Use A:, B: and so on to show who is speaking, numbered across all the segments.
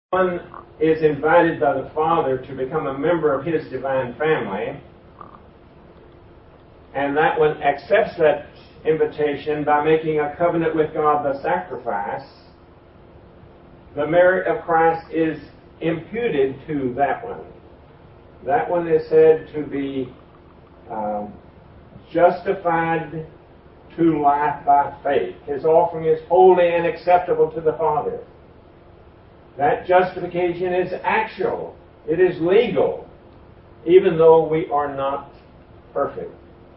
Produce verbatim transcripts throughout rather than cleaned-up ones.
A: one is invited by the Father to become a member of His divine family, and that one accepts that invitation by making a covenant with God, the sacrifice, the merit of Christ is imputed to that one. That one is said to be uh, justified to life by faith. His offering is holy and acceptable to the Father. That justification is actual. It is legal, even though we are not perfect.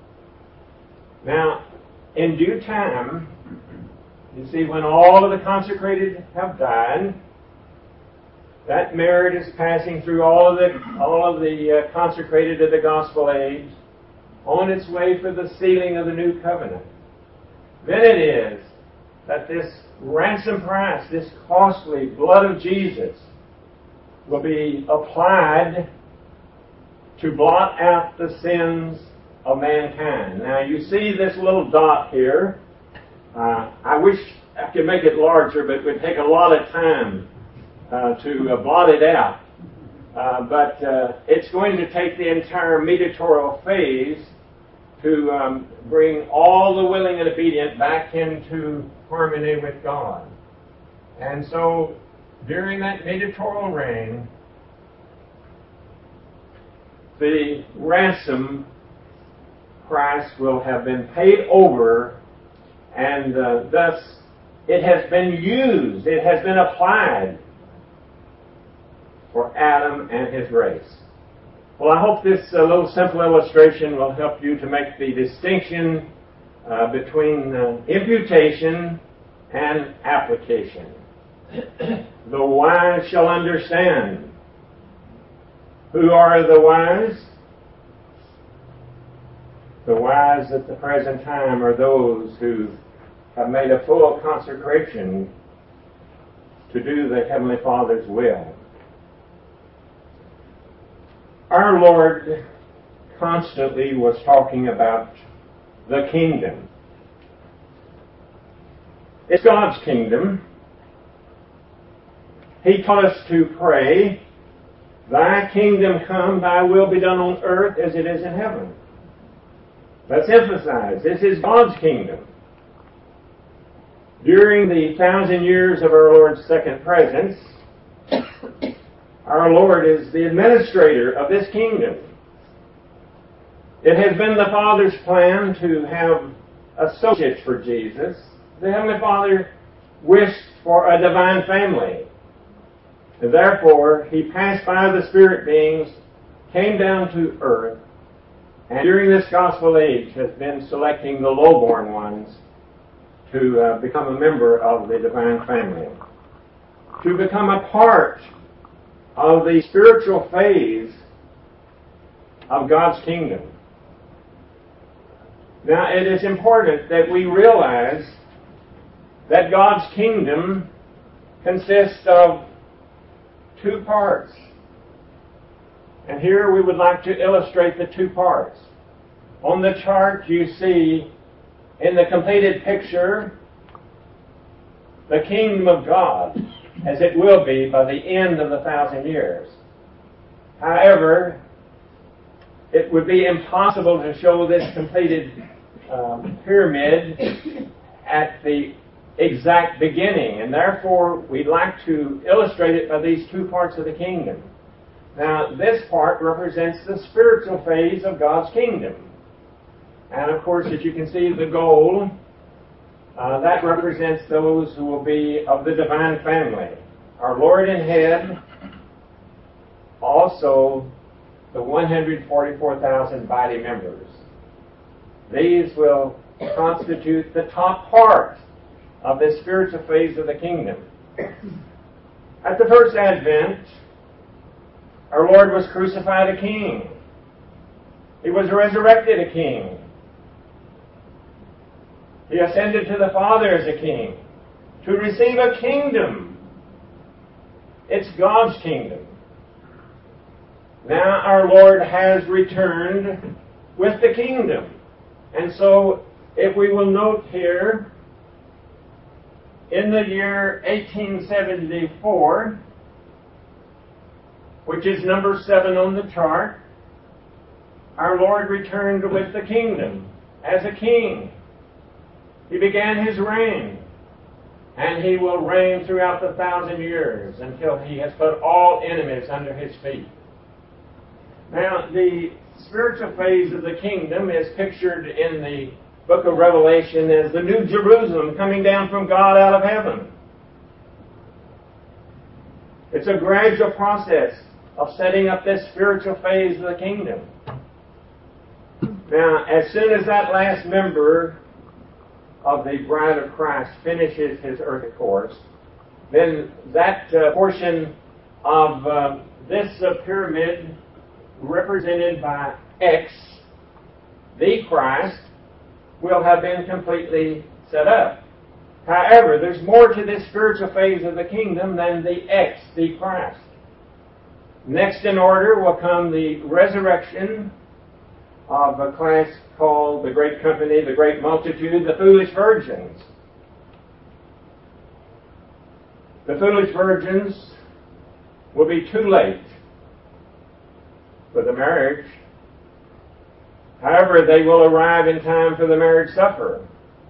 A: Now, in due time, you see, when all of the consecrated have died, that merit is passing through all of the all of the uh, consecrated of the gospel age on its way for the sealing of the new covenant. Then it is that this ransom price, this costly blood of Jesus, will be applied to blot out the sins of mankind. Now you see this little dot here. Uh, I wish I could make it larger, but it would take a lot of time uh, to uh, blot it out. Uh, but uh, it's going to take the entire mediatorial phase to um, bring all the willing and obedient back into harmony with God. And so, during that mediatorial reign, the ransom price will have been paid over, and uh, thus it has been used, it has been applied for Adam and his race. Well, I hope this uh, little simple illustration will help you to make the distinction uh, between uh, imputation and application. The wise shall understand. Who are the wise? The wise at the present time are those who have made a full consecration to do the Heavenly Father's will. Our Lord constantly was talking about the kingdom. It's God's kingdom. He taught us to pray, "Thy kingdom come, thy will be done on earth as it is in heaven." Let's emphasize, this is God's kingdom. During the thousand years of our Lord's second presence, our Lord is the administrator of this kingdom. It has been the Father's plan to have associates for Jesus. The Heavenly Father wished for a divine family. And therefore, He passed by the spirit beings, came down to earth, and during this gospel age has been selecting the lowborn ones to uh, become a member of the divine family, to become a part of the spiritual phase of God's kingdom. Now, it is important that we realize that God's kingdom consists of two parts. And here we would like to illustrate the two parts. On the chart you see, in the completed picture, the kingdom of God, as it will be by the end of the thousand years. However, it would be impossible to show this completed um, pyramid at the exact beginning, and therefore we'd like to illustrate it by these two parts of the kingdom. Now, this part represents the spiritual phase of God's kingdom. And of course, as you can see, the gold, uh, that represents those who will be of the divine family. Our Lord and Head, also the one hundred forty-four thousand body members. These will constitute the top part of this spiritual phase of the kingdom. At the first advent, our Lord was crucified a king. He was resurrected a king. He ascended to the Father as a king to receive a kingdom. It's God's kingdom. Now our Lord has returned with the kingdom. And so, if we will note here, in the year eighteen seventy-four, which is number seven on the chart, our Lord returned with the kingdom as a king. He began his reign, and he will reign throughout the thousand years until he has put all enemies under his feet. Now, the spiritual phase of the kingdom is pictured in the book of Revelation as the New Jerusalem coming down from God out of heaven. It's a gradual process of setting up this spiritual phase of the kingdom. Now, as soon as that last member of the bride of Christ finishes his earthly course, then that uh, portion of uh, this uh, pyramid represented by X, the Christ, will have been completely set up. However, there's more to this spiritual phase of the kingdom than the X, the Christ. Next in order will come the resurrection of a class called the Great Company, the Great Multitude, the Foolish Virgins. The foolish virgins will be too late for the marriage. However, they will arrive in time for the marriage supper.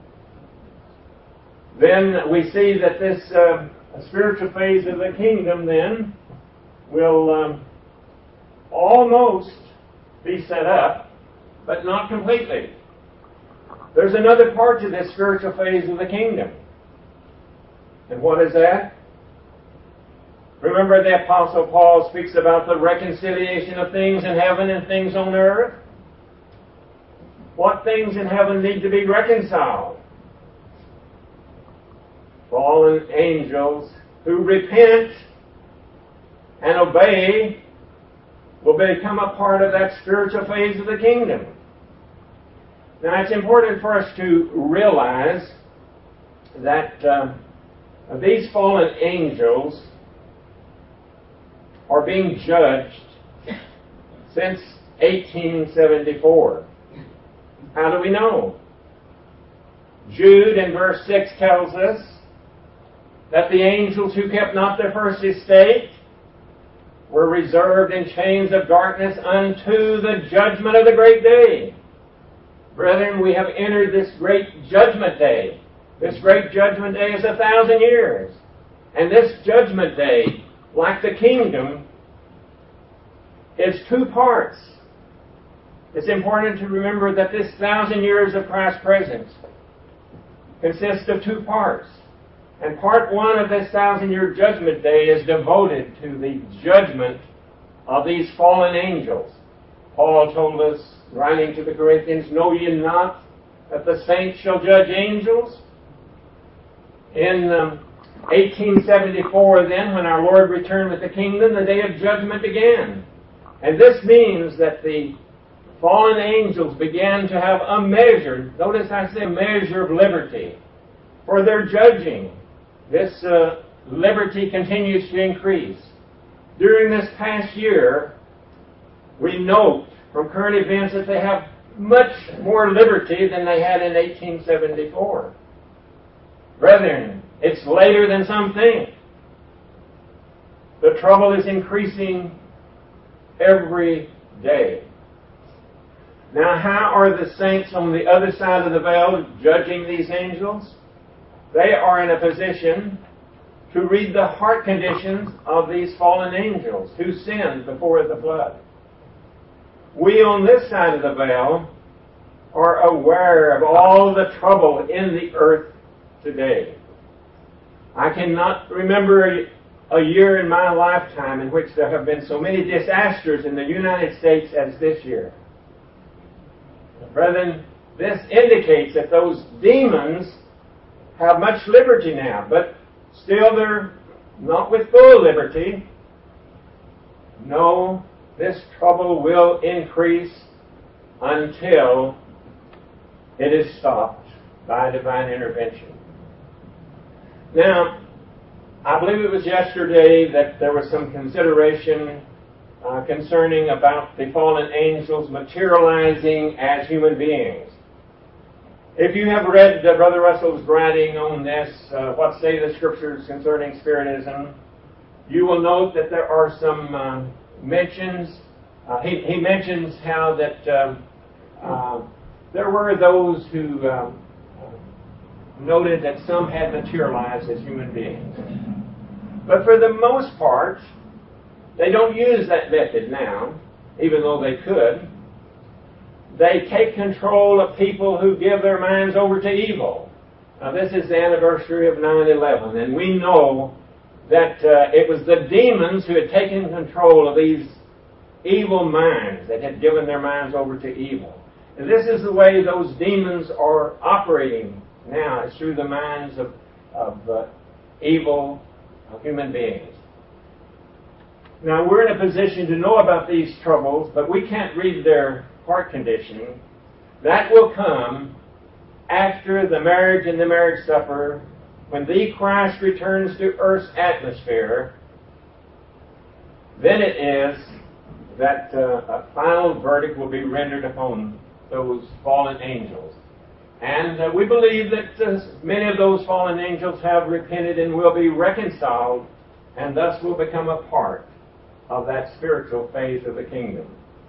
A: Then we see that this uh, spiritual phase of the kingdom then will um, almost be set up, but not completely. There's another part to this spiritual phase of the kingdom. And what is that? Remember, the Apostle Paul speaks about the reconciliation of things in heaven and things on earth. What things in heaven need to be reconciled? Fallen angels who repent and obey will become a part of that spiritual phase of the kingdom. Now, it's important for us to realize that uh, these fallen angels are being judged since eighteen seventy-four. How do we know? Jude in verse six tells us that the angels who kept not their first estate were reserved in chains of darkness unto the judgment of the great day. Brethren, we have entered this great judgment day. This great judgment day is a thousand years. And this judgment day, like the kingdom, is two parts. It's important to remember that this thousand years of Christ's presence consists of two parts. And part one of this thousand-year judgment day is devoted to the judgment of these fallen angels. Paul told us, writing to the Corinthians, "Know ye not that the saints shall judge angels?" In um, eighteen seventy-four, then, when our Lord returned with the kingdom, the day of judgment began. And this means that the fallen angels began to have a measure, notice I say a measure of liberty, for their judging. This uh, liberty continues to increase. During this past year, we note from current events that they have much more liberty than they had in eighteen seventy-four. Brethren, it's later than some think. The trouble is increasing every day. Now, how are the saints on the other side of the veil judging these angels? They are in a position to read the heart conditions of these fallen angels who sinned before the flood. We on this side of the veil are aware of all the trouble in the earth today. I cannot remember a, a year in my lifetime in which there have been so many disasters in the United States as this year. Brethren, this indicates that those demons have much liberty now, but still they're not with full liberty. No, this trouble will increase until it is stopped by divine intervention. Now, I believe it was yesterday that there was some consideration uh, concerning about the fallen angels materializing as human beings. If you have read uh, Brother Russell's writing on this, uh, What Say the Scriptures Concerning Spiritism, you will note that there are some uh, mentions, uh, he, he mentions how that um, uh, there were those who um, noted that some had materialized as human beings. But for the most part, they don't use that method now, even though they could. They take control of people who give their minds over to evil. Now, this is the anniversary of nine eleven, and we know that uh, it was the demons who had taken control of these evil minds that had given their minds over to evil. And this is the way those demons are operating now, is through the minds of, of uh, evil uh, human beings. Now, we're in a position to know about these troubles, but we can't read their heart condition. That will come after the marriage and the marriage supper, when the Christ returns to earth's atmosphere. Then it is that uh, a final verdict will be rendered upon those fallen angels. And uh, we believe that uh, many of those fallen angels have repented and will be reconciled, and thus will become a part of that spiritual phase of the kingdom.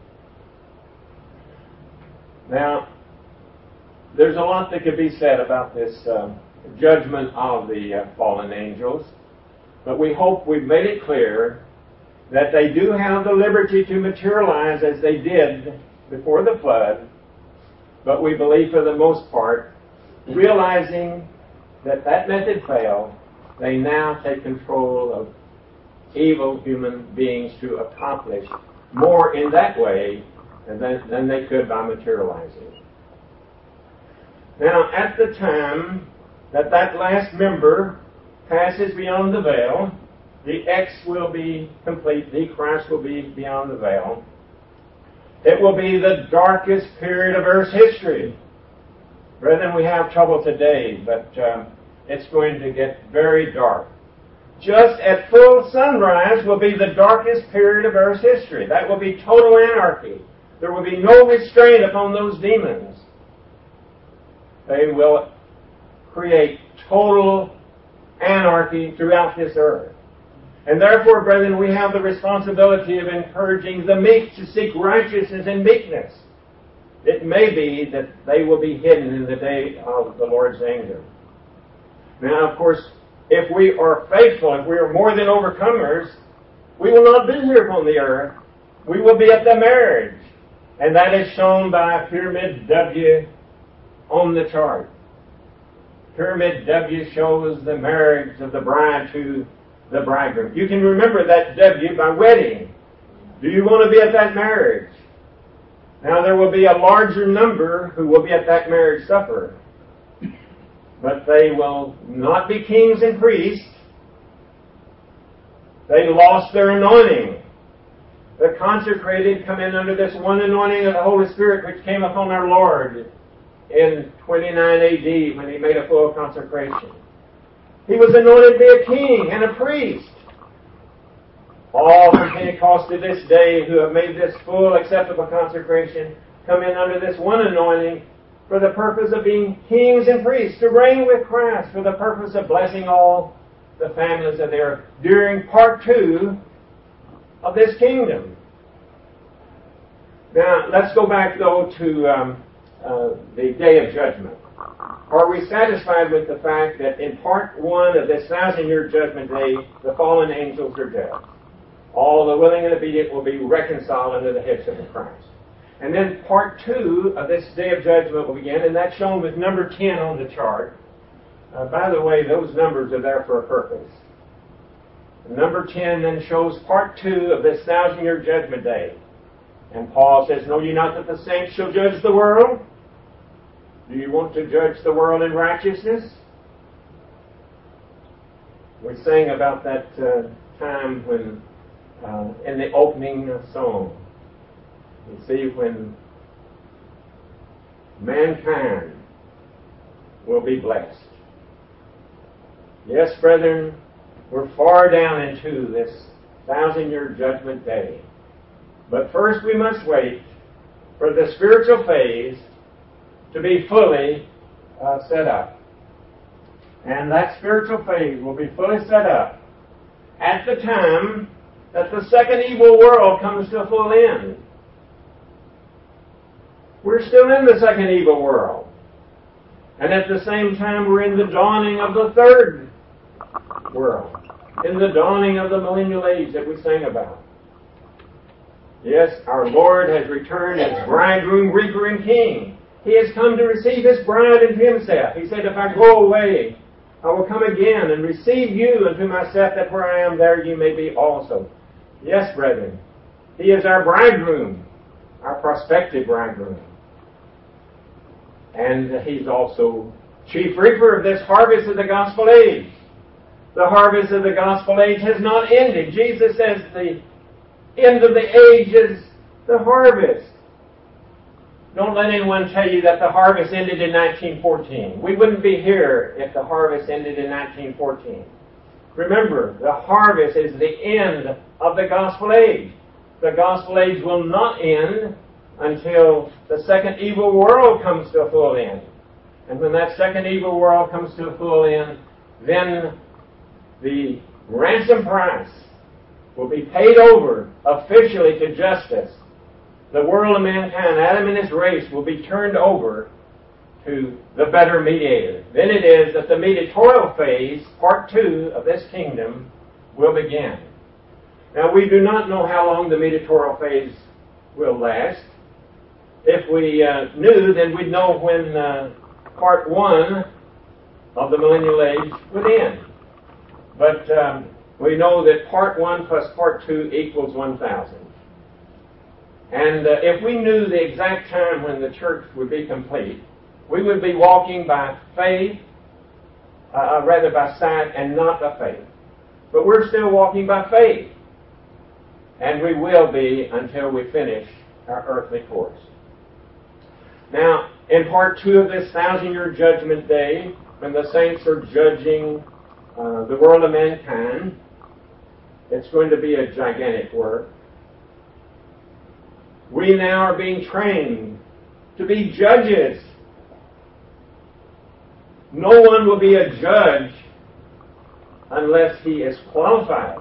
A: Now, there's a lot that could be said about this uh, judgment of the uh, fallen angels, but we hope we've made it clear that they do have the liberty to materialize as they did before the flood, but we believe for the most part, realizing that that method failed, they now take control of evil human beings to accomplish more in that way than, than they could by materializing. Now, at the time that that last member passes beyond the veil, the X will be complete, the Christ will be beyond the veil. It will be the darkest period of Earth's history. Brethren, we have trouble today, but um, it's going to get very dark. Just at full sunrise will be the darkest period of Earth's history. That will be total anarchy. There will be no restraint upon those demons. They will create total anarchy throughout this earth. And therefore, brethren, we have the responsibility of encouraging the meek to seek righteousness and meekness. It may be that they will be hidden in the day of the Lord's anger. Now, of course, if we are faithful, if we are more than overcomers, we will not be here upon the earth. We will be at the marriage. And that is shown by Pyramid W on the chart. Pyramid W shows the marriage of the bride to the bridegroom. You can remember that W by wedding. Do you want to be at that marriage? Now, there will be a larger number who will be at that marriage supper. But they will not be kings and priests. They lost their anointing. The consecrated come in under this one anointing of the Holy Spirit which came upon our Lord in twenty-nine A D when He made a full consecration. He was anointed to be a king and a priest. All from Pentecost to this day who have made this full acceptable consecration come in under this one anointing for the purpose of being kings and priests, to reign with Christ, for the purpose of blessing all the families of the earth during part two of this kingdom. Now, let's go back, though, to um, uh, the day of judgment. Are we satisfied with the fact that in part one of this thousand-year judgment day, the fallen angels are judged? All the willing and obedient will be reconciled under the headship of Christ. And then part two of this day of judgment will begin, and that's shown with number ten on the chart. Uh, by the way, those numbers are there for a purpose. Number ten then shows part two of this thousand-year judgment day. And Paul says, "Know ye not that the saints shall judge the world?" Do you want to judge the world in righteousness? We sang about that uh, time when, uh, in the opening song, you see, when mankind will be blessed. Yes, brethren, we're far down into this thousand-year judgment day. But first we must wait for the spiritual phase to be fully uh, set up. And that spiritual phase will be fully set up at the time that the second evil world comes to a full end. We're still in the second evil world. And at the same time, we're in the dawning of the third world, in the dawning of the millennial age that we sang about. Yes, our Lord has returned as bridegroom, reaper, and king. He has come to receive His bride into Himself. He said, if I go away, I will come again and receive you unto myself, that where I am, there you may be also. Yes, brethren, He is our bridegroom, our prospective bridegroom. And He's also chief reaper of this harvest of the gospel age. The harvest of the gospel age has not ended. Jesus says the end of the age is the harvest. Don't let anyone tell you that the harvest ended in nineteen fourteen. We wouldn't be here if the harvest ended in nineteen fourteen. Remember, the harvest is the end of the gospel age. The gospel age will not end until the second evil world comes to a full end. And when that second evil world comes to a full end, then the ransom price will be paid over officially to justice. The world of mankind, Adam and his race, will be turned over to the better mediator. Then it is that the mediatorial phase, part two of this kingdom, will begin. Now, we do not know how long the mediatorial phase will last. If we uh, knew, then we'd know when uh, part one of the millennial age would end. But um, we know that part one plus part two equals one thousand. And uh, if we knew the exact time when the church would be complete, we would be walking by faith, uh, rather by sight and not by faith. But we're still walking by faith. And we will be until we finish our earthly course. Now, in part two of this thousand-year judgment day, when the saints are judging uh, the world of mankind, it's going to be a gigantic work. We now are being trained to be judges. No one will be a judge unless he is qualified.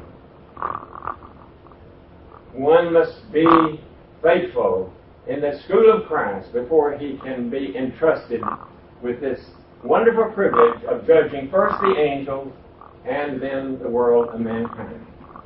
A: One must be faithful in the school of Christ before he can be entrusted with this wonderful privilege of judging first the angels and then the world of mankind.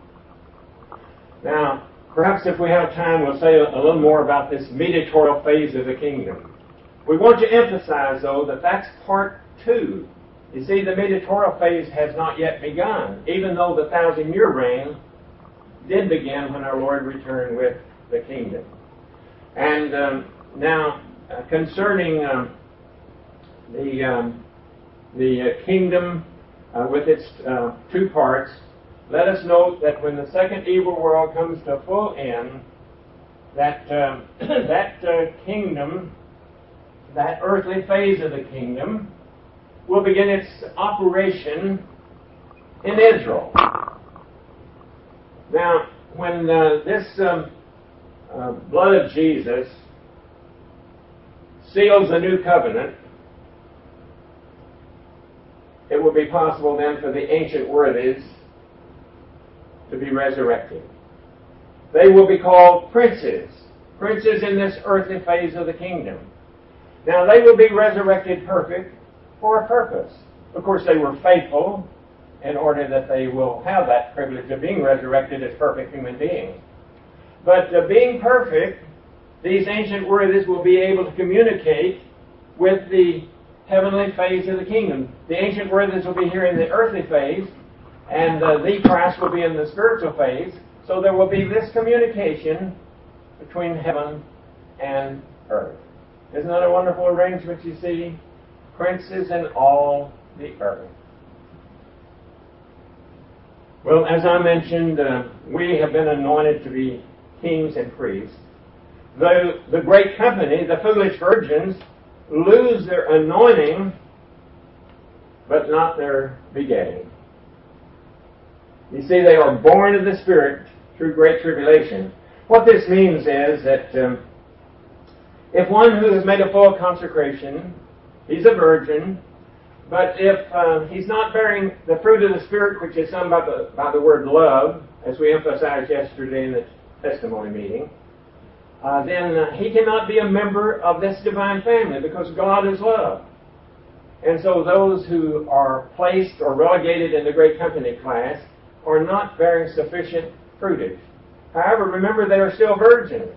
A: Now, perhaps if we have time, we'll say a little more about this mediatorial phase of the kingdom. We want to emphasize, though, that that's part two. You see, the mediatorial phase has not yet begun, even though the thousand-year reign did begin when our Lord returned with the kingdom. And um, now, uh, concerning um, the um, the uh, kingdom uh, with its uh, two parts, let us note that when the second evil world comes to a full end, that uh, that uh, kingdom, that earthly phase of the kingdom, will begin its operation in Israel. Now, when uh, this um, uh, blood of Jesus seals the new covenant, it will be possible then for the ancient worthies to be resurrected. They will be called princes, princes in this earthly phase of the kingdom. Now, they will be resurrected perfect for a purpose. Of course, they were faithful in order that they will have that privilege of being resurrected as perfect human beings. But uh, being perfect, these ancient worthies will be able to communicate with the heavenly phase of the kingdom. The ancient worthies will be here in the earthly phase, and uh, the Christ will be in the spiritual phase. So there will be this communication between heaven and earth. Isn't that a wonderful arrangement, you see? Princes in all the earth. Well, as I mentioned, uh, we have been anointed to be kings and priests. The, the great company, the foolish virgins, lose their anointing, but not their begetting. You see, they are born of the Spirit through great tribulation. What this means is that um, if one who has made a full consecration, he's a virgin, but if uh, he's not bearing the fruit of the Spirit, which is summed by the, by the word love, as we emphasized yesterday in the testimony meeting, uh, then uh, he cannot be a member of this divine family because God is love. And so those who are placed or relegated in the great company class are not bearing sufficient fruitage. However, remember they are still virgins,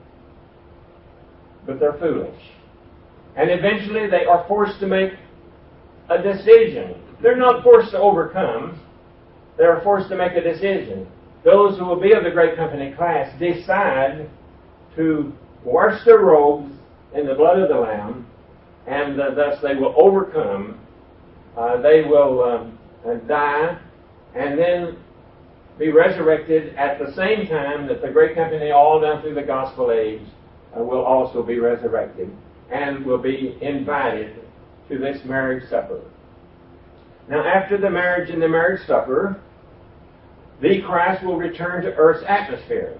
A: but they're foolish. And eventually they are forced to make a decision. They're not forced to overcome. They are forced to make a decision. Those who will be of the great company class decide to wash their robes in the blood of the Lamb, and uh, thus they will overcome. Uh, they will um, uh, die, and then be resurrected at the same time that the great company, all down through the gospel age, uh, will also be resurrected and will be invited to this marriage supper. Now, after the marriage and the marriage supper, the Christ will return to earth's atmosphere.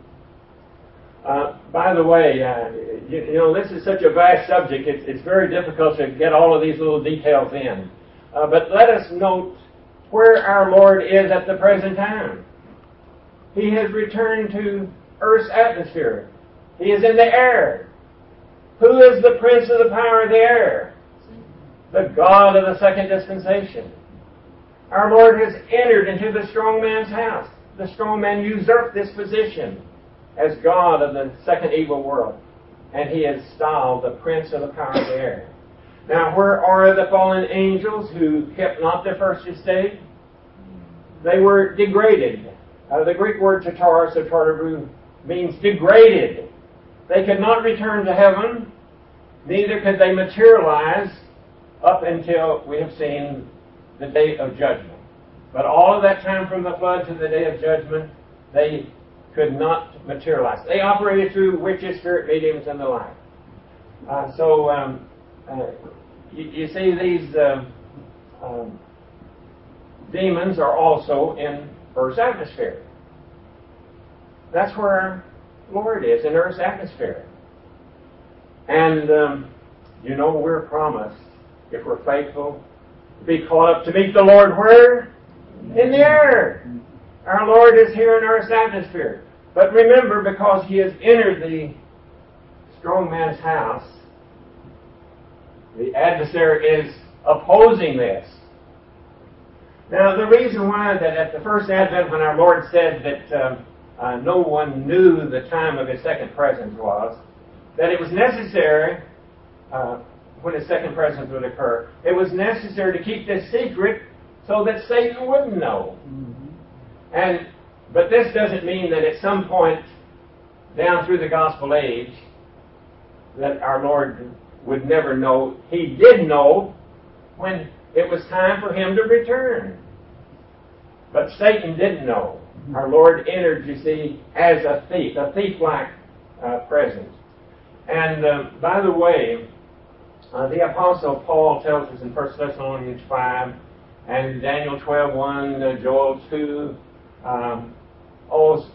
A: Uh, by the way, uh, you, you know, this is such a vast subject, it's, it's very difficult to get all of these little details in. Uh, but let us note where our Lord is at the present time. He has returned to earth's atmosphere. He is in the air. Who is the prince of the power of the air? The God of the second dispensation. Our Lord has entered into the strong man's house. The strong man usurped this position as God of the second evil world. And he is styled the prince of the power of the air. Now, where are the fallen angels who kept not their first estate? They were degraded. Uh, the Greek word tatar, so tartaru, means degraded. They could not return to heaven, neither could they materialize up until we have seen the day of judgment. But all of that time from the flood to the day of judgment, they could not materialize. They operated through witches, spirit mediums, and the like. Uh, so, um, uh, you, you see, these uh, um, demons are also in Earth's atmosphere. That's where our Lord is, in Earth's atmosphere. And, um, you know, we're promised, if we're faithful, to be caught up to meet the Lord where? In the air. Our Lord is here in Earth's atmosphere. But remember, because He has entered the strong man's house, the adversary is opposing this. Now, the reason why that at the first advent, when our Lord said that um, uh, no one knew the time of His second presence was, that it was necessary, uh, when His second presence would occur, it was necessary to keep this secret so that Satan wouldn't know. Mm-hmm. And but this doesn't mean that at some point down through the gospel age that our Lord would never know. He did know when it was time for Him to return. But Satan didn't know. Our Lord entered, you see, as a thief, a thief-like uh, presence. And uh, by the way, uh, the Apostle Paul tells us in First Thessalonians five and Daniel twelve one, uh, Joel two, um, oh,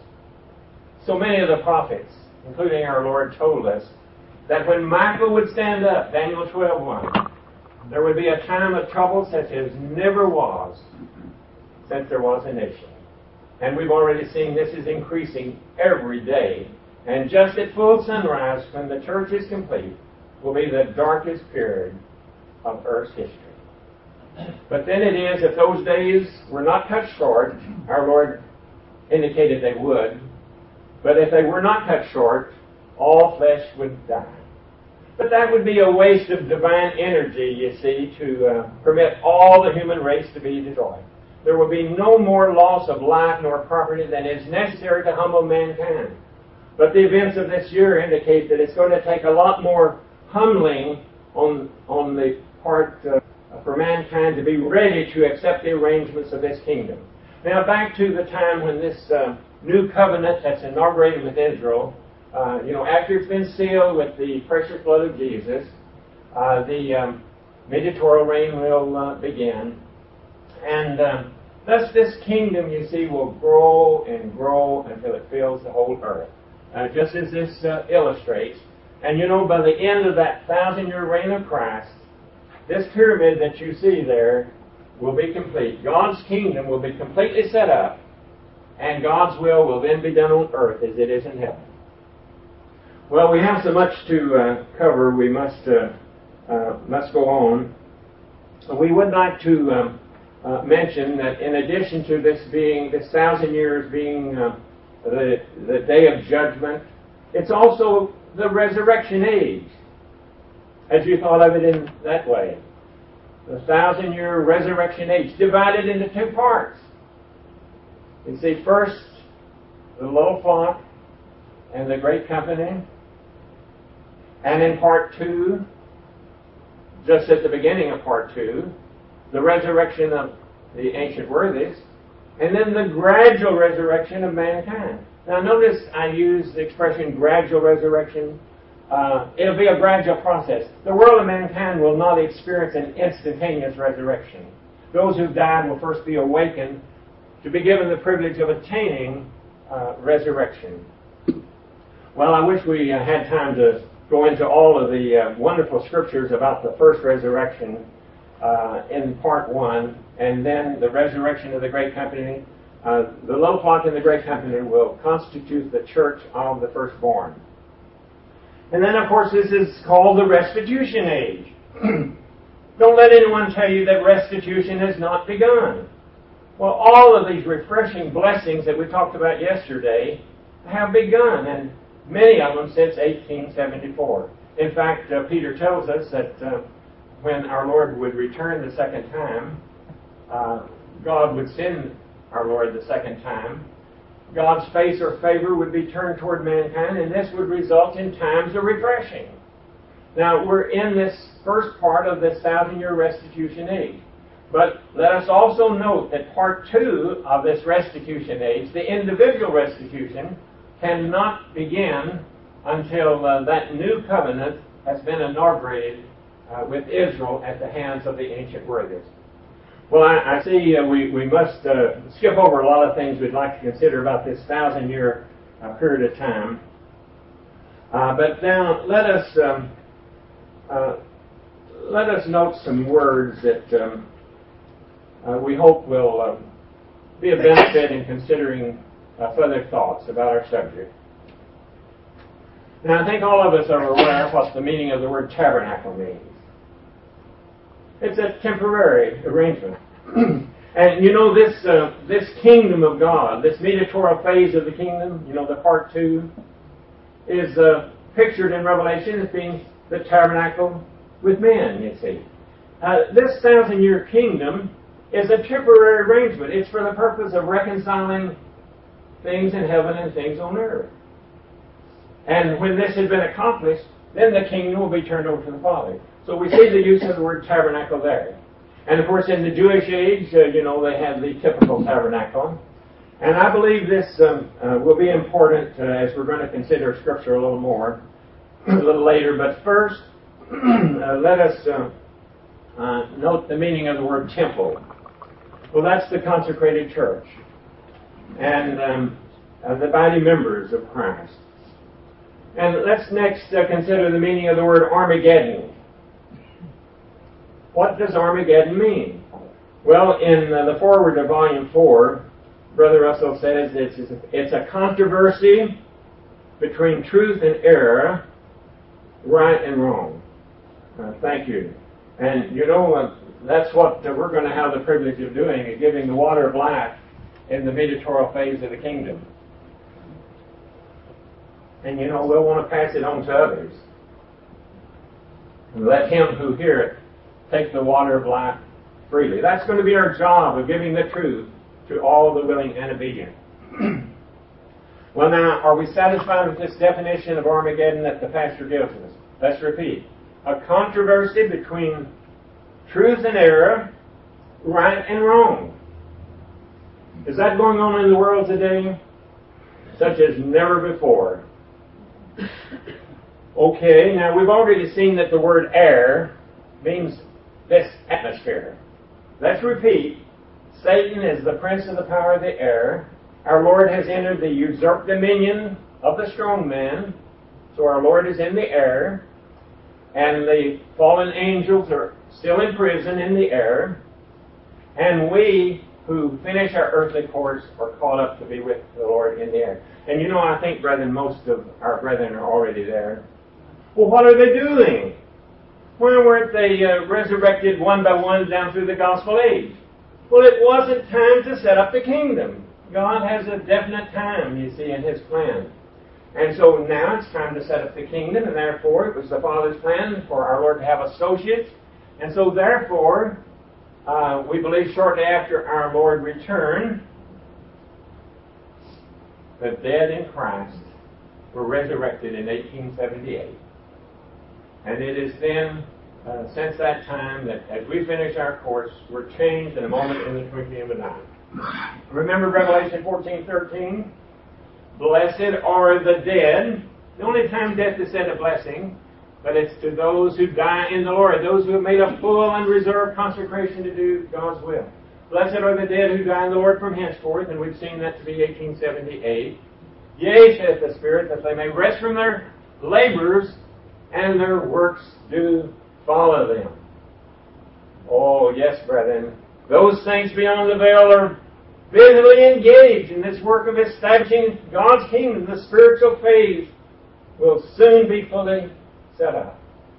A: so many of the prophets, including our Lord, told us that when Michael would stand up, Daniel twelve one, there would be a time of trouble such as never was since there was a nation. And we've already seen this is increasing every day. And just at full sunrise, when the church is complete, will be the darkest period of Earth's history. But then it is, if those days were not cut short, our Lord indicated they would, but if they were not cut short, all flesh would die. But that would be a waste of divine energy, you see, to uh, permit all the human race to be destroyed. There will be no more loss of life nor property than is necessary to humble mankind. But the events of this year indicate that it's going to take a lot more humbling on, on the part uh, for mankind to be ready to accept the arrangements of this kingdom. Now, back to the time when this uh, new covenant that's inaugurated with Israel, uh, you know, after it's been sealed with the precious blood of Jesus, uh, the um, mediatorial reign will uh, begin. And um, thus this kingdom, you see, will grow and grow until it fills the whole earth. Uh, just as this uh, illustrates. And you know, by the end of that thousand-year reign of Christ, this pyramid that you see there will be complete. God's kingdom will be completely set up. and God's will will then be done on earth as it is in heaven. Well, we have so much to uh, cover. We must uh, uh, must go on. We would like to um, uh, mention that in addition to this being this thousand years being uh, the the day of judgment, it's also the resurrection age. As you thought of it in that way, the thousand-year resurrection age divided into two parts. You see, first the little flock and the great company. And in part two, just at the beginning of part two, the resurrection of the ancient worthies, and then the gradual resurrection of mankind. Now notice I use the expression gradual resurrection. Uh, it'll be a gradual process. The world of mankind will not experience an instantaneous resurrection. Those who've died will first be awakened to be given the privilege of attaining uh, resurrection. Well, I wish we uh, had time to go into all of the uh, wonderful scriptures about the first resurrection uh, in part one, and then the resurrection of the great company. Uh, the little flock and the great company will constitute the church of the firstborn. And then, of course, this is called the restitution age. Don't let anyone tell you that restitution has not begun. Well, all of these refreshing blessings that we talked about yesterday have begun, and many of them since eighteen seventy-four. In fact, uh, Peter tells us that uh, when our Lord would return the second time, uh, God would send our Lord the second time. God's face or favor would be turned toward mankind, and this would result in times of refreshing. Now, we're in this first part of this thousand-year restitution age. But let us also note that part two of this restitution age, the individual restitution, cannot begin until uh, that new covenant has been inaugurated uh, with Israel at the hands of the ancient worthies. Well, I, I see uh, we, we must uh, skip over a lot of things we'd like to consider about this thousand-year uh, period of time. Uh, but now let us um, uh, let us note some words that um, uh, we hope will uh, be a benefit in considering uh, further thoughts about our subject. Now, I think all of us are aware of what the meaning of the word tabernacle means. It's a temporary arrangement. And you know, this uh, this kingdom of God, this mediatorial phase of the kingdom, you know, the part two, is uh, pictured in Revelation as being the tabernacle with men, you see. Uh, this thousand-year kingdom is a temporary arrangement. It's for the purpose of reconciling things in heaven and things on earth. And when this has been accomplished, then the kingdom will be turned over to the Father. So we see the use of the word tabernacle there. And of course, in the Jewish age, uh, you know, they had the typical tabernacle. And I believe this um, uh, will be important uh, as we're going to consider Scripture a little more, a little later. But first, uh, let us uh, uh, note the meaning of the word temple. Well, that's the consecrated church. And um, uh, the body members of Christ. And let's next uh, consider the meaning of the word Armageddon. What does Armageddon mean? Well, in uh, the foreword of Volume four, Brother Russell says it's, it's a controversy between truth and error, right and wrong. Uh, thank you. And you know, uh, that's what uh, we're going to have the privilege of doing, of giving the water of life in the mediatorial phase of the kingdom. And you know, we'll want to pass it on to others. And let him who heareth take the water of life freely. That's going to be our job of giving the truth to all the willing and obedient. Well, now, are we satisfied with this definition of Armageddon that the pastor gives us? Let's repeat. A controversy between truth and error, right and wrong. Is that going on in the world today? Such as never before. Okay, now we've already seen that the word air means this atmosphere. Let's repeat. Satan is the prince of the power of the air. Our Lord has entered the usurped dominion of the strong man. So our Lord is in the air. And the fallen angels are still in prison in the air. And we who finish our earthly course are caught up to be with the Lord in the air. And you know, I think, brethren, most of our brethren are already there. Well, what are they doing? Why weren't they uh, resurrected one by one down through the gospel age? Well, it wasn't time to set up the kingdom. God has a definite time, you see, in His plan. And so now it's time to set up the kingdom, and therefore it was the Father's plan for our Lord to have associates. And so therefore, uh, we believe shortly after our Lord returned, the dead in Christ were resurrected in eighteen seventy-eight. And it is then, uh, since that time, that as we finish our course, we're changed in a moment, in the twinkling of an eye. Remember Revelation fourteen thirteen? Blessed are the dead. The only time death is said a blessing, but it's to those who die in the Lord, those who have made a full and reserved consecration to do God's will. Blessed are the dead who die in the Lord from henceforth, and we've seen that to be eighteen seventy-eight. Yea, saith the Spirit, that they may rest from their labors, and their works do follow them. Oh, yes, brethren. Those saints beyond the veil are busily engaged in this work of establishing God's kingdom. The spiritual phase will soon be fully set up.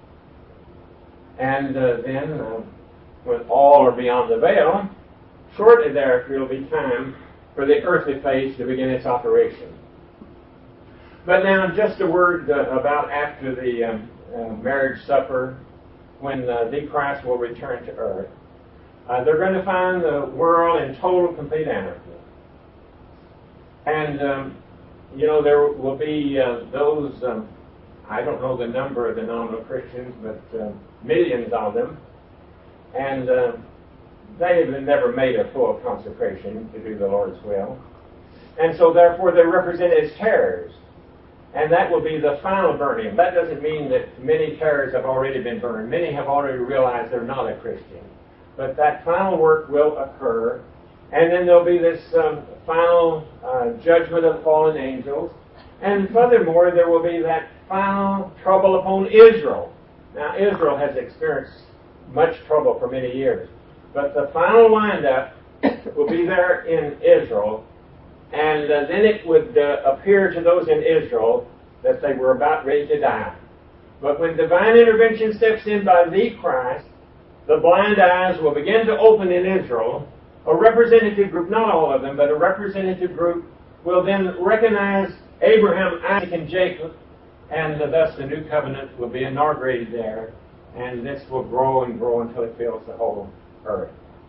A: And uh, then, uh, when all are beyond the veil, shortly thereafter it will be time for the earthly phase to begin its operation. But now, just a word uh, about after the um, uh, marriage supper, when uh, the Christ will return to earth. Uh, they're going to find the world in total, complete anarchy. And, um, you know, there will be uh, those, um, I don't know the number of the nominal Christians, but uh, millions of them. And uh, they have never made a full consecration to do the Lord's will. And so, therefore, they're represented as tares. And that will be the final burning. That doesn't mean that many tares have already been burned. Many have already realized they're not a Christian. But that final work will occur. And then there'll be this um, final uh, judgment of the fallen angels. And furthermore, there will be that final trouble upon Israel. Now, Israel has experienced much trouble for many years. But the final windup will be there in Israel. And uh, then it would uh, appear to those in Israel that they were about ready to die. But when divine intervention steps in by the Christ, the blind eyes will begin to open in Israel. A representative group, not all of them, but a representative group will then recognize Abraham, Isaac, and Jacob, and uh, thus the new covenant will be inaugurated there. And this will grow and grow until it fills the whole earth.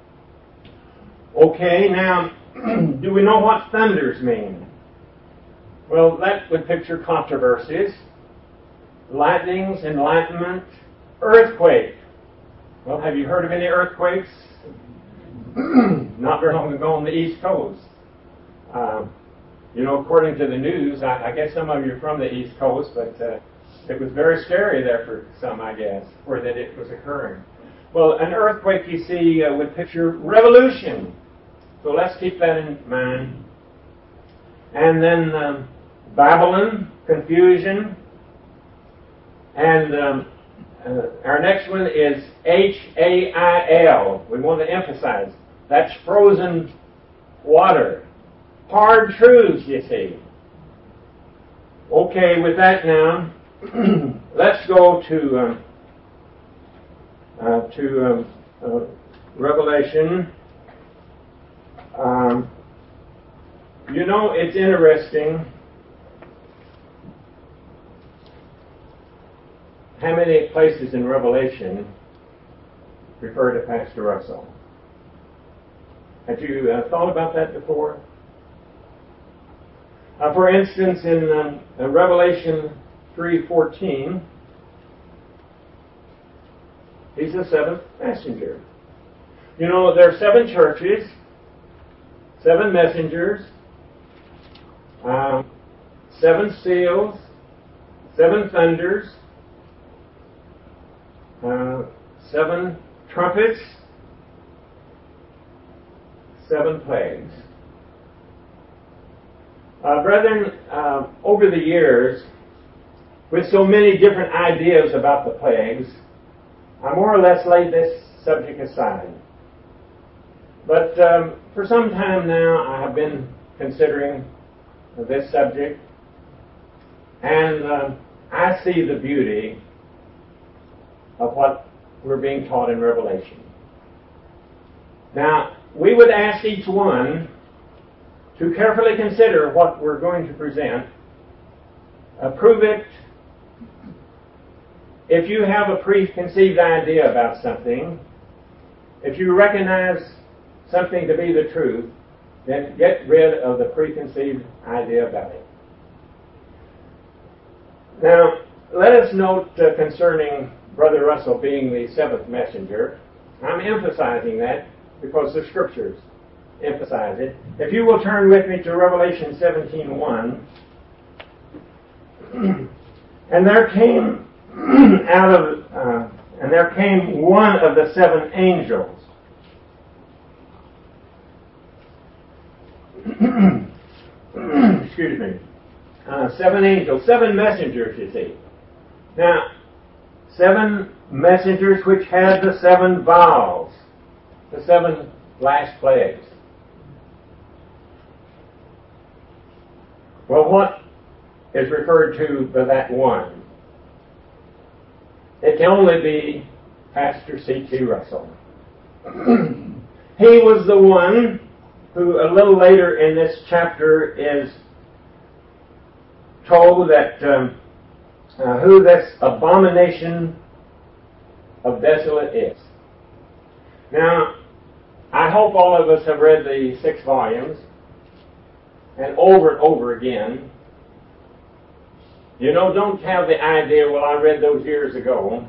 A: Okay, now, do we know what thunders mean? Well, that would picture controversies, lightnings, enlightenment, earthquake. Well, have you heard of any earthquakes? Not very long ago on the East Coast. Um, you know, according to the news, I, I guess some of you are from the East Coast, but uh, it was very scary there for some, I guess, where that it was occurring. Well, an earthquake, you see, uh, would picture revolution. So let's keep that in mind. And then um, Babylon, confusion. And um, uh, our next one is H A I L. We want to emphasize. That's frozen water. Hard truths, you see. Okay, with that now, let's go to, um, uh, to um, uh, Revelation. Um, you know, it's interesting how many places in Revelation refer to Pastor Russell. Have you uh, thought about that before? Uh, for instance, in um, uh, Revelation three fourteen, he's the seventh messenger. You know, there are seven churches, seven messengers, um, seven seals, seven thunders, uh, seven trumpets, seven plagues. Uh, brethren, uh, over the years, with so many different ideas about the plagues, I more or less laid this subject aside. But um, for some time now, I have been considering this subject, and uh, I see the beauty of what we're being taught in Revelation. Now, we would ask each one to carefully consider what we're going to present, approve it. If you have a preconceived idea about something, if you recognize something to be the truth, then get rid of the preconceived idea about it. Now, let us note uh, concerning Brother Russell being the seventh messenger. I'm emphasizing that because the Scriptures emphasize it. If you will turn with me to Revelation seventeen one. And there came out of, uh, and there came one of the seven angels. Excuse me. Uh, seven angels, seven messengers, you see. Now, seven messengers which had the seven vials, the seven last plagues. Well, what is referred to by that one? It can only be Pastor C T Russell. He was the one who a little later in this chapter is told that um, uh, who this abomination of desolate is. Now, I hope all of us have read the six volumes, and over and over again. You know, don't have the idea, well, I read those years ago.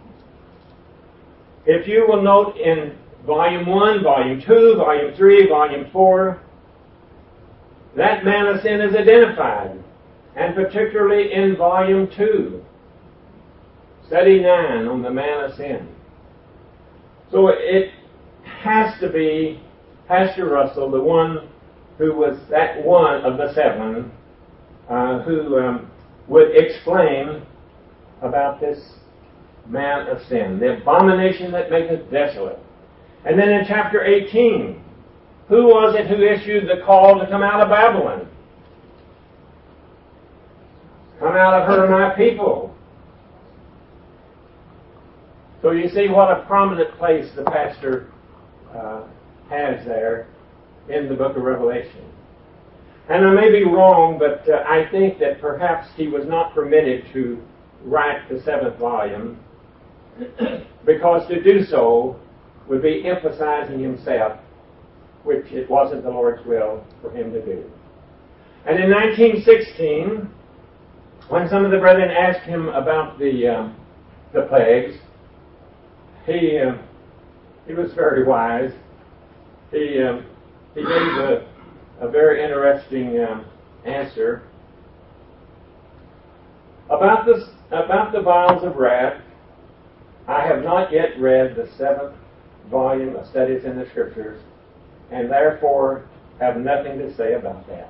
A: If you will note in Volume one, Volume two, Volume three, Volume four, that man of sin is identified. And particularly in Volume two, Study nine on the man of sin. So it has to be Pastor Russell, the one who was that one of the seven, uh, who um, would explain about this man of sin, the abomination that maketh desolate. And then in chapter eighteen, who was it who issued the call to come out of Babylon? Come out of her, my people. So you see what a prominent place the pastor uh, has there in the book of Revelation. And I may be wrong, but uh, I think that perhaps he was not permitted to write the seventh volume because to do so would be emphasizing himself, which it wasn't the Lord's will for him to do. And in nineteen sixteen, when some of the brethren asked him about the um, the plagues, he uh, he was very wise. He um, he gave a, a very interesting um, answer about this about the vials of wrath. I have not yet read the seventh volume of Studies in the Scriptures, and therefore have nothing to say about that.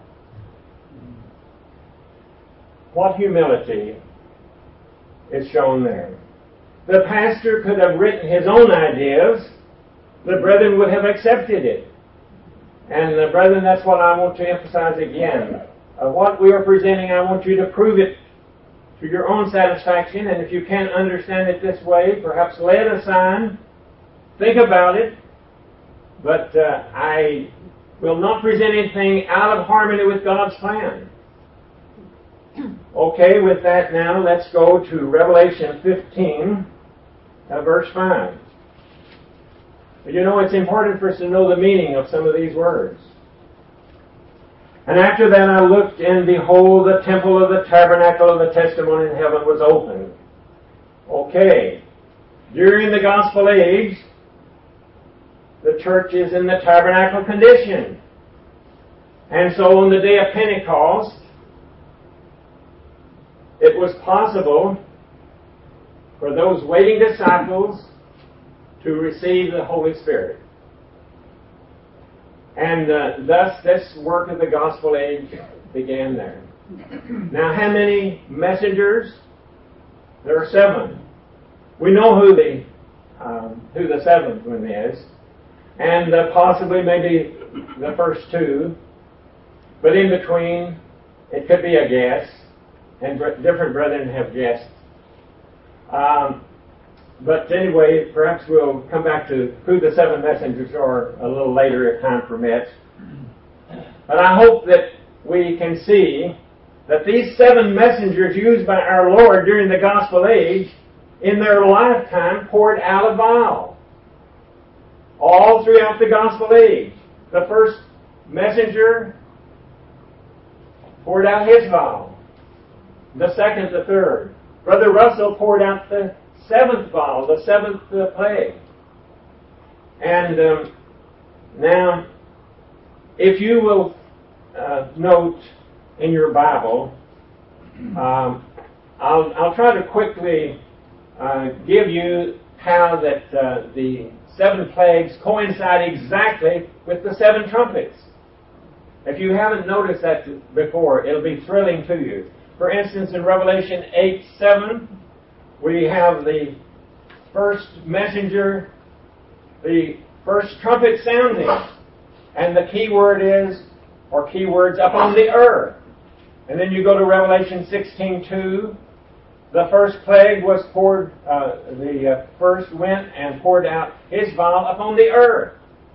A: What humility is shown there. The pastor could have written his own ideas. The brethren would have accepted it. And the brethren, that's what I want to emphasize again. Uh, what we are presenting, I want you to prove it to your own satisfaction. And if you can't understand it this way, perhaps lay it aside. Think about it. But uh, I will not present anything out of harmony with God's plan. Okay, with that now, let's go to Revelation fifteen, uh, verse five. You know, it's important for us to know the meaning of some of these words. And after that I looked, and behold, the temple of the tabernacle of the testimony in heaven was opened. Okay, during the gospel age, the church is in the tabernacle condition. And so on the day of Pentecost, it was possible for those waiting disciples to receive the Holy Spirit. And uh, thus this work of the gospel age began there. Now, how many messengers? There are seven. We know who the um, who the seventh one is. and uh, possibly maybe the first two, but in between it could be a guess, and different brethren have guessed. Um, but anyway, perhaps we'll come back to who the seven messengers are a little later if time permits. But I hope that we can see that these seven messengers used by our Lord during the gospel age, in their lifetime, poured out a vial. All throughout the gospel age. The first messenger poured out his vial. The second, the third. Brother Russell poured out the seventh vial, the seventh uh, plague. And um, now, if you will uh, note in your Bible, um, I'll, I'll try to quickly uh, give you how that uh, the seven plagues coincide exactly with the seven trumpets. If you haven't noticed that before, it'll be thrilling to you. For instance, in Revelation eight seven, we have the first messenger, the first trumpet sounding, and the key word is, or key words, upon the earth. And then you go to Revelation sixteen two, the first plague was poured, uh, the uh, first went and poured out his vial upon the earth.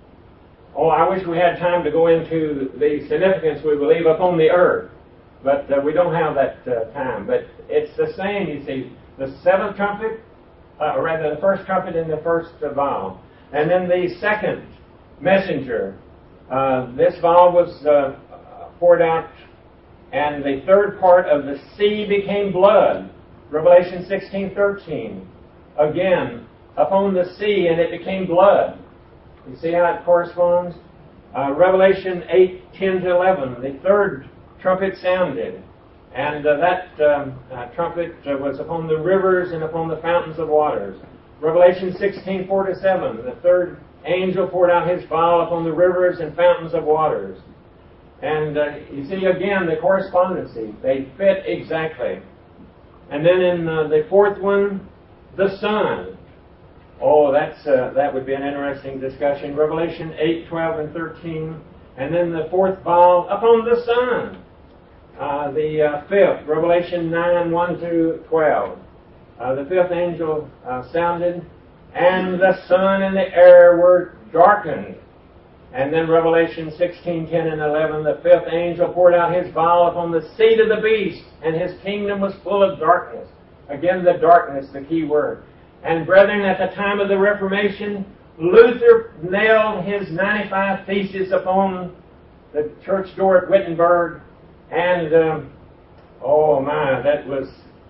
A: Oh, I wish we had time to go into the significance, we believe, upon the earth. But uh, we don't have that uh, time. But it's the same, you see. The seventh trumpet, uh, or rather the first trumpet in the first uh, vial. And then the second messenger. Uh, this vial was uh, poured out, and the third part of the sea became blood. Revelation sixteen thirteen. Again, upon the sea, and it became blood. You see how it corresponds? Uh, Revelation eight ten to eleven. The third trumpet sounded, and uh, that um, uh, trumpet uh, was upon the rivers and upon the fountains of waters. Revelation sixteen four to seven. The third angel poured out his vial upon the rivers and fountains of waters. And uh, you see again the correspondency. They fit exactly. And then in uh, the fourth one, the sun. Oh, that's uh, that would be an interesting discussion. Revelation eight twelve and thirteen. And then the fourth vial upon the sun. Uh, the uh, fifth, Revelation nine one to twelve. Uh, the fifth angel uh, sounded, and the sun and the air were darkened. And then Revelation sixteen ten and eleven, the fifth angel poured out his vial upon the seat of the beast, and his kingdom was full of darkness. Again, the darkness, the key word. And brethren, at the time of the Reformation, Luther nailed his ninety-five Theses upon the church door at Wittenberg, and um, oh my, that was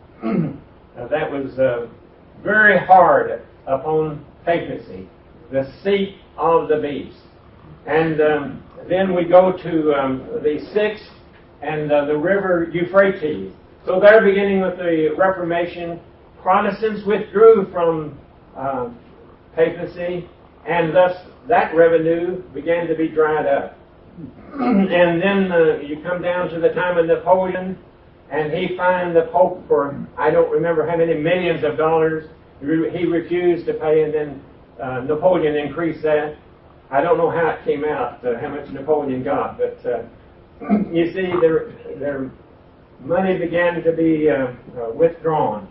A: that was uh, very hard upon papacy, the seat of the beast. And um, then we go to um, the sixth and uh, the river Euphrates. So there, beginning with the Reformation, Protestants withdrew from uh, papacy, and thus that revenue began to be dried up. And then uh, you come down to the time of Napoleon, and he fined the Pope for, I don't remember how many millions of dollars. He refused to pay, and then uh, Napoleon increased that. I don't know how it came out, uh, how much Napoleon got, but uh, you see, their, their money began to be uh, uh, withdrawn.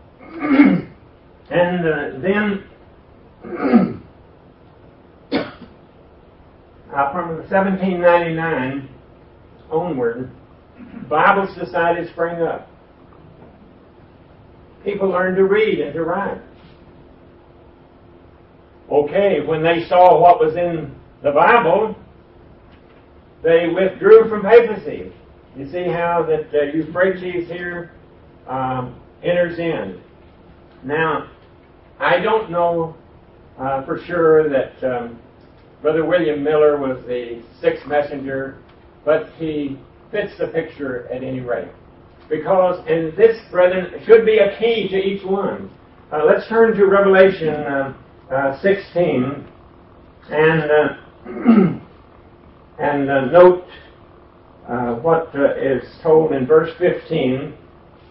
A: And uh, then uh, from seventeen ninety-nine onward, Bible societies sprang up. People learned to read and to write. Okay, when they saw what was in the Bible, they withdrew from papacy. You see how that uh, Euphrates here um, enters in. Now, I don't know uh, for sure that um, Brother William Miller was the sixth messenger, but he fits the picture at any rate. Because, and this, brethren, should be a key to each one. Uh, let's turn to Revelation uh, uh, sixteen and uh, and uh, note uh, what uh, is told in verse fifteen.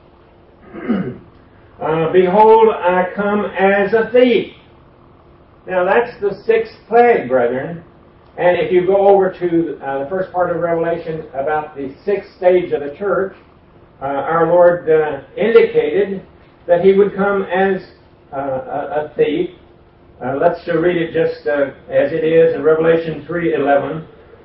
A: Uh, Behold, I come as a thief. Now that's the sixth plague, brethren. And if you go over to uh, the first part of Revelation about the sixth stage of the church, uh, our Lord uh, indicated that He would come as uh, a, a thief. Uh, let's uh, read it just uh, as it is in Revelation three eleven.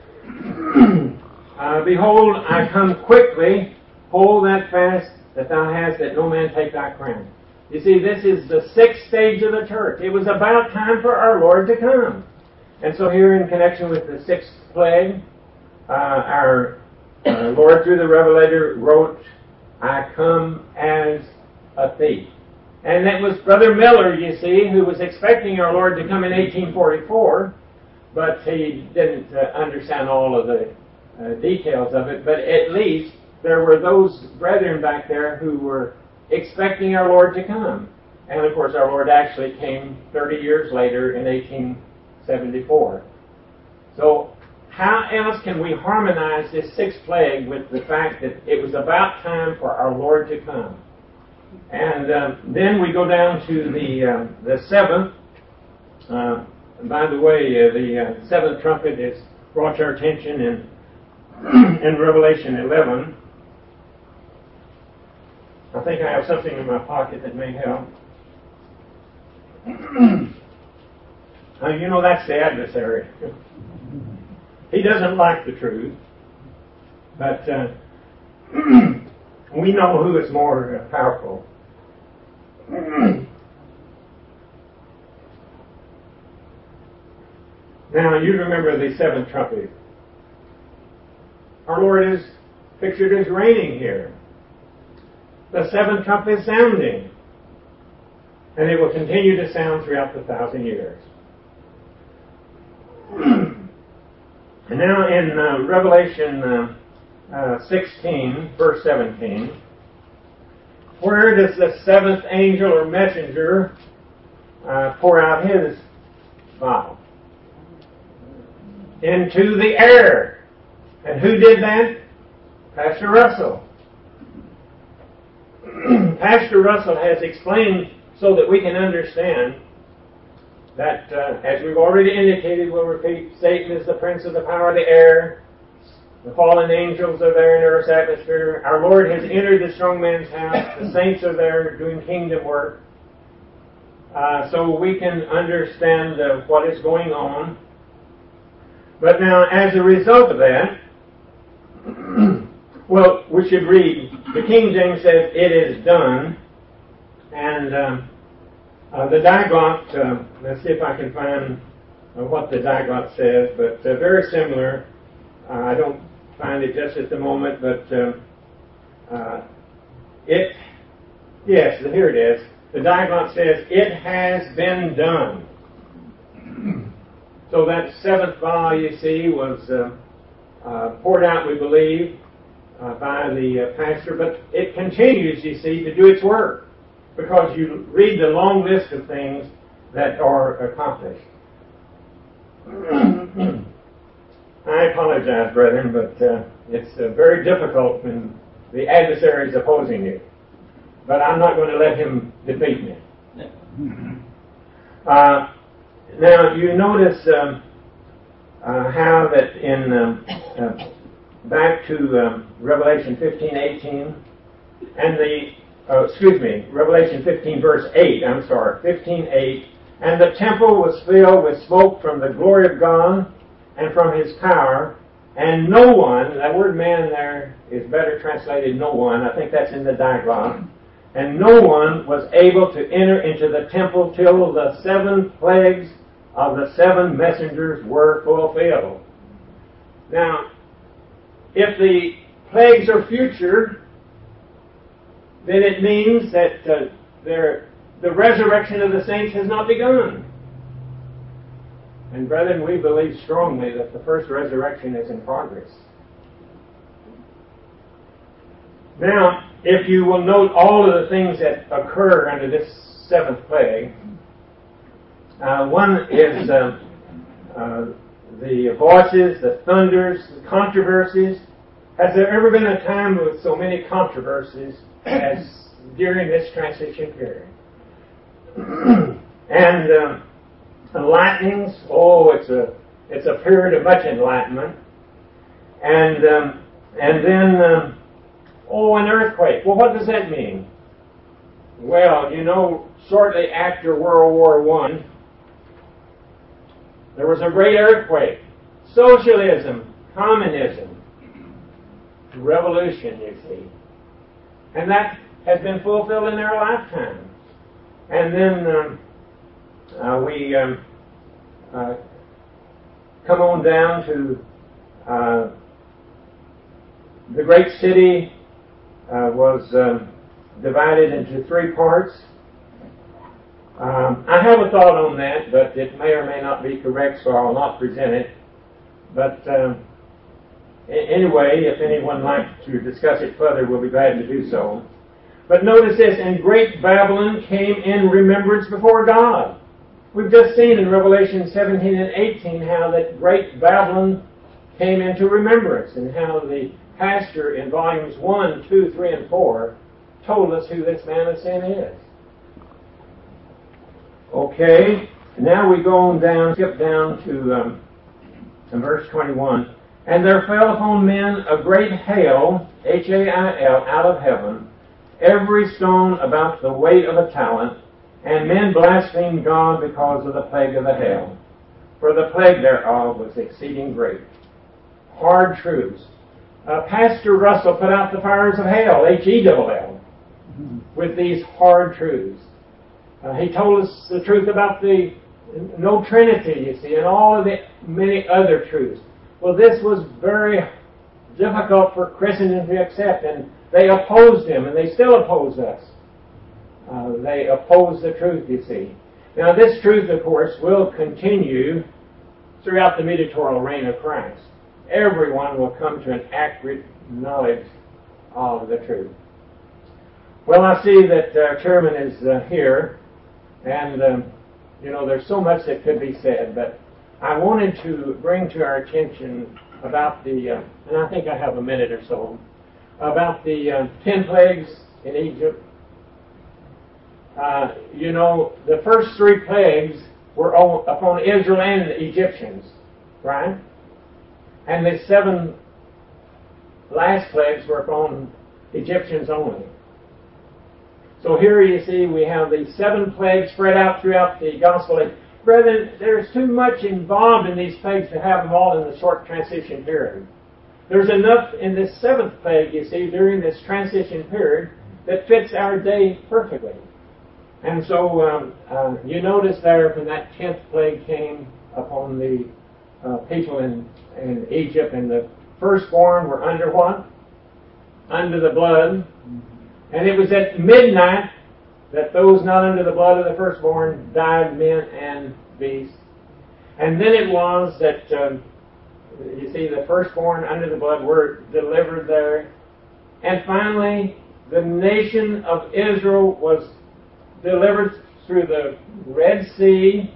A: uh, Behold, I come quickly. Hold that fast that thou hast, that no man take thy crown. You see, this is the sixth stage of the church. It was about time for our Lord to come. And so here in connection with the sixth plague, uh, our uh, Lord through the Revelator wrote, I come as a thief. And that was Brother Miller, you see, who was expecting our Lord to come in eighteen forty-four, but he didn't uh, understand all of the uh, details of it. But at least there were those brethren back there who were expecting our Lord to come. And of course our Lord actually came thirty years later in eighteen seventy-four. So how else can we harmonize this sixth plague with the fact that it was about time for our Lord to come? And uh, then we go down to the uh, the seventh. Uh, by the way, uh, the uh, seventh trumpet is brought to our attention in in Revelation eleven. I think I have something in my pocket that may help. uh, you know, that's the adversary. He doesn't like the truth, but uh, we know who is more uh, powerful. Now, you remember the seventh trumpet. Our Lord is pictured as reigning here. The seventh trumpet is sounding, and it will continue to sound throughout the thousand years. And now in uh, Revelation uh, uh, sixteen, verse seventeen, where does the seventh angel or messenger uh, pour out his vial? Into the air. And who did that? Pastor Russell. Pastor Russell has explained so that we can understand that, uh, as we've already indicated, we'll repeat, Satan is the prince of the power of the air. The fallen angels are there in Earth's atmosphere. Our Lord has entered the strong man's house. The saints are there doing kingdom work. Uh, so we can understand uh, what is going on. But now, as a result of that, well, we should read. The King James says, it is done. And um, uh, the Diglott, uh, let's see if I can find uh, what the Diglott says, but uh, very similar. Uh, I don't find it just at the moment, but uh, uh, it, yes, here it is. The Diglott says, it has been done. So that seventh vial, you see, was uh, uh, poured out, we believe, uh, by the uh, pastor. But it continues, you see, to do its work, because you read the long list of things that are accomplished. I apologize, brethren, but uh, it's uh, very difficult when the adversary is opposing you. But I'm not going to let him defeat me. Uh, now, you notice um, uh, how that in um, uh, back to um, Revelation fifteen eighteen, and the uh, excuse me, Revelation fifteen verse eight. I'm sorry, fifteen eight. And the temple was filled with smoke from the glory of God and from His power, and no one, that word man there is better translated no one, I think that's in the Diglott, and no one was able to enter into the temple till the seven plagues of the seven messengers were fulfilled. Now, if the plagues are future, then it means that uh, there, the resurrection of the saints has not begun. And brethren, we believe strongly that the first resurrection is in progress. Now, if you will note all of the things that occur under this seventh plague, uh, one is uh, uh, the voices, the thunders, the controversies. Has there ever been a time with so many controversies as during this transition period? And um, Enlightenings. Oh, it's a it's a period of much enlightenment. And um, and then um, oh, an earthquake. Well, what does that mean? Well, you know, shortly after World War One, there was a great earthquake. Socialism, communism, revolution, you see. And that has been fulfilled in our lifetime. And then um, uh, we um, uh, come on down to uh, the great city uh, was um, divided into three parts. Um, I have a thought on that, but it may or may not be correct, so I will not present it. But um, anyway, if anyone likes to discuss it further, we'll be glad to do so. But notice this, and great Babylon came in remembrance before God. We've just seen in Revelation seventeen and eighteen how that great Babylon came into remembrance, and how the pastor in volumes one, two, three, and four told us who this man of sin is. Okay, now we go on down, skip down to, um, to verse twenty-one. And there fell upon men a great hail, H A I L, out of heaven, every stone about the weight of a talent, and men blasphemed God because of the plague of the hail. For the plague thereof was exceeding great. Hard truths. Uh, Pastor Russell put out the fires of hell, H E L L, with these hard truths. Uh, he told us the truth about the no Trinity, you see, and all of the many other truths. Well, this was very difficult for Christendom to accept, and they opposed him, and they still oppose us. Uh, they oppose the truth, you see. Now, this truth, of course, will continue throughout the mediatorial reign of Christ. Everyone will come to an accurate knowledge of the truth. Well, I see that our chairman is uh, here, and, um, you know, there's so much that could be said, but I wanted to bring to our attention about the, uh, and I think I have a minute or so, about the uh, ten plagues in Egypt. Uh, you know, the first three plagues were on, upon Israel and the Egyptians, right? And the seven last plagues were upon Egyptians only. So here you see we have these seven plagues spread out throughout the gospel. Brethren, there's too much involved in these plagues to have them all in the short transition period. There's enough in this seventh plague, you see, during this transition period that fits our day perfectly. And so um, uh, you notice there when that tenth plague came upon the uh, people in, in Egypt, and the firstborn were under what? Under the blood. And it was at midnight that those not under the blood of the firstborn died, men and beasts. And then it was that, um, you see, the firstborn under the blood were delivered there. And finally, the nation of Israel was delivered through the Red Sea.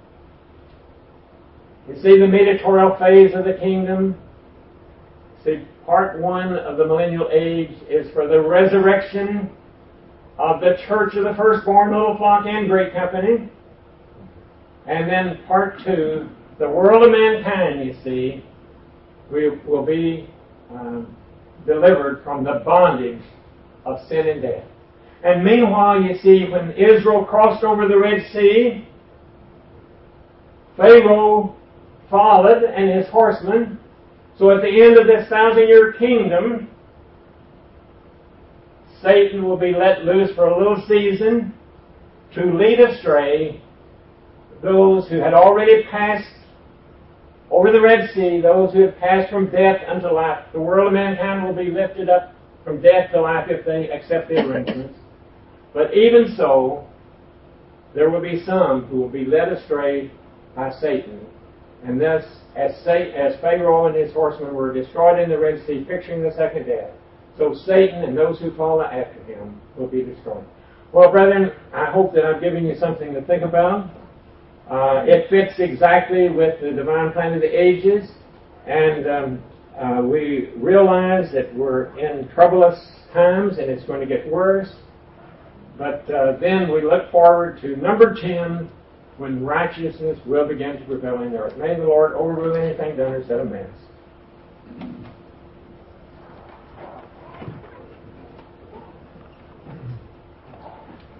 A: You see the mediatorial phase of the kingdom. See, part one of the millennial age is for the resurrection of the church of the firstborn, little flock, and great company. And then part two, the world of mankind, you see, we will be um, delivered from the bondage of sin and death. And meanwhile, you see, when Israel crossed over the Red Sea, Pharaoh followed and his horsemen. So at the end of this thousand-year kingdom, Satan will be let loose for a little season to lead astray those who had already passed over the Red Sea, those who have passed from death unto life. The world of mankind will be lifted up from death to life if they accept the arrangements. But even so, there will be some who will be led astray by Satan. And thus, as, as Pharaoh and his horsemen were destroyed in the Red Sea, picturing the second death, so Satan and those who follow after him will be destroyed. Well, brethren, I hope that I've given you something to think about. Uh, it fits exactly with the divine plan of the ages, and um, uh, we realize that we're in troublous times and it's going to get worse. But uh, then we look forward to number ten, when righteousness will begin to prevail in the earth. May the Lord overrule anything done or said amiss.